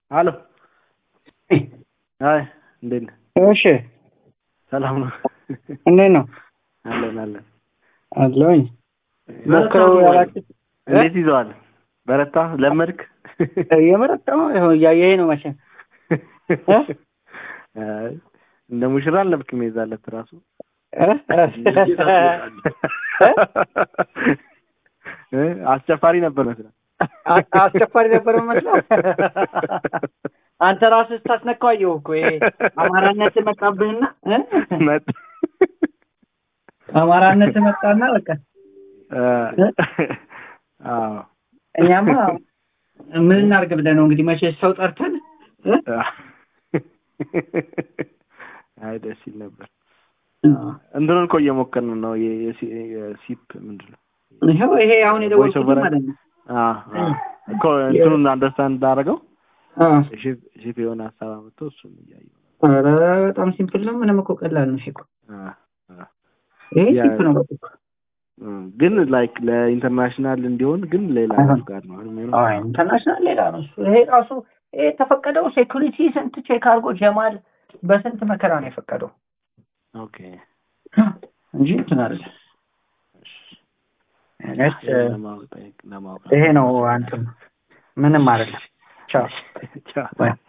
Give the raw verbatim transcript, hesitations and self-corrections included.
አሎ አይ እንዴት ነህ? እሺ ሰላም ነው? እንዴት ነው? አለን አለን አለኝ። ሞክረው ያላችሁ እንዴት ይዘዋል? በረታ ለመድክ? የመረጣው ይሄው ያየህ ነው መቼም አይ እንደ ሙሽራ አልነበርክም የዛለት ራሱ እ አስጨፋሪ ነበር መስላ አስጨፋሪ ነበር መስላ አንተ ራስህ ስታስነካው አየሁ እኮ ይሄ አማራነት መጣብህና መጣ አማራነት መጣና በቃ አዎ እኛማ ምን እናድርግ ብለህ ነው እንግዲህ መቼ ሰው ጠርተን አይ ደስ ይል ነበር። እንደምን እኮ እየሞከርን ነው የሲፕ ምንድነው? ይሄው ይሄ አሁን የደወልኩት ማለት ነው። አዎ እኮ እንትኑን አንደርስታንድ እንዳደረገው አዎ ሺፕ ሺፕ የሆነ ሀሳብ አመጣ እሱን እያየሁ። ኧረ በጣም ሲምፕል ነው። ምንም እኮ ቀላል ነው። እኮ አዎ አዎ ይሄ ሲፕ ነው በቃ ግን ላይክ ለኢንተርናሽናል እንዲሆን ግን ሌላ ጋር ነው አይደል? አይ ኢንተርናሽናል ሌላ ነው። ይሄ ራሱ ይሄ ተፈቀደው ሴኩሪቲ ስንት ቼክ አድርጎ ጀማል በስንት መከራ ነው የፈቀደው። ኦኬ እንጂ እንትን አይደለም። እሺ ለማውጣት ለማውጣት ይሄ ነው አንተም ምንም አይደለም። ቻው ቻው